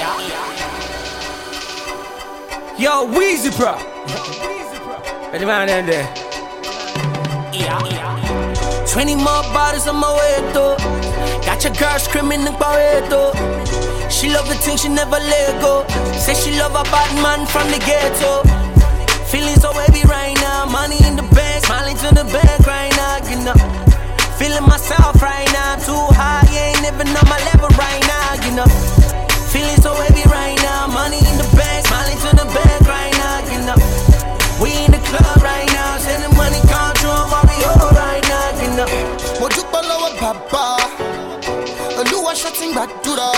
Yo, Weezy, bro. Ready, man, in there. 20 more bottles on my way, though. Got your girl screaming about it, though. She love the thing, she never let go. Say she love a bad man from the ghetto. Feeling so heavy right now, money in the bank, smiling to the bank right now, you know. Feeling myself right now, too high, ain't even on my level right now, you know. Feeling so heavy right now, money in the bank, smiling to the bank right now, you know. We in the club right now, sending money come through Mario right now, you know. Mojukbalawa Papa, Oluwa shutting back to the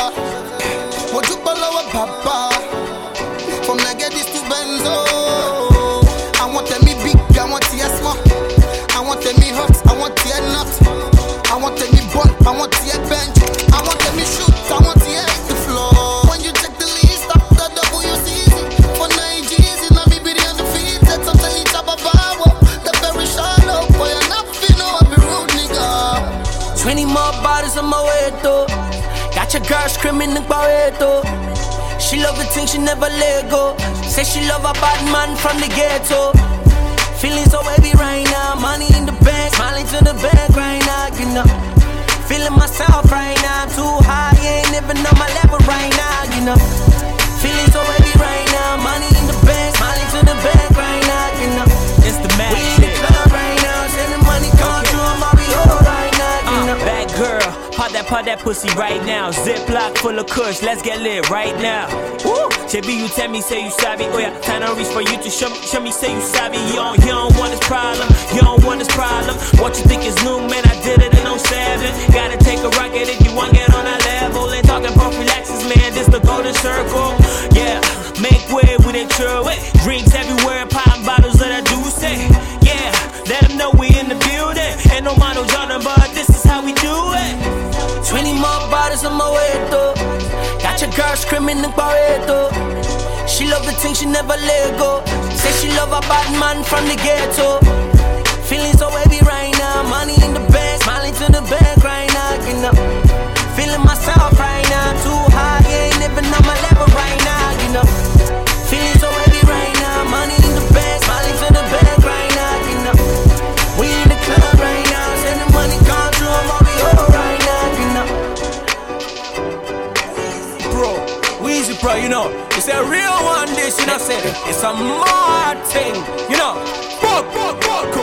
Mojukbalawa Papa, from Nagadis to Benzo. I want them me big, I want the small. I want them me hot, I want the nut. I want them me bun, I want the bench. I want them me shoot, I want the floor. When you check the list up the WCZ for 9 G's in Namibia and the feet, that's something it's up about. The very shallow boy, and nothing, no, I be rude, nigga. 20 more bottles on my way, though. Got your girl screaming about it, though. She love the thing, she never let go. Say she love a bad man from the ghetto. Feeling so heavy right now, money in the bank, smiling to the bank right now, you know. Feeling myself right now, too high, ain't even on my level right now, you know. Feeling so heavy right now, money in the bank, smiling to the bank right now, you know. It's the magic. We in the club right now, sending money come through Mario right now, you know. Bad girl, pop that pussy right now. Ziploc full of kush, let's get lit right now. Woo! JB, you tell me, say you savvy. Oh yeah, time to reach for you to show me, say you savvy. You don't want this problem, you don't want this problem. What you think is new, man? I did it in 07. Gotta take a rocket if you want get on that level. And talking prophylaxis, man, this the golden circle. Yeah, make way with it, true. Drinks everywhere, popping bottles of that juice. Yeah, let them know we in the building. Ain't no model Jordan, but this is how we do it. 20 more bottles on my way, though. Got your girl screaming about it, though. She love the thing, she never let go. Say she love a bad man from the ghetto. Feeling so heavy right now, money in the bank, smiling to the bank right now, you know. Feeling myself right now, too high, ain't even on my level right now, you know. Feeling so heavy right now, money in the bank, smiling to the bank right now, you know. We in the club right now, sending money come through Mario right now, you know. Bro, Weezy, bro, you know, it's a real one, this, you know, say it's a mad thing, you know. Fuck,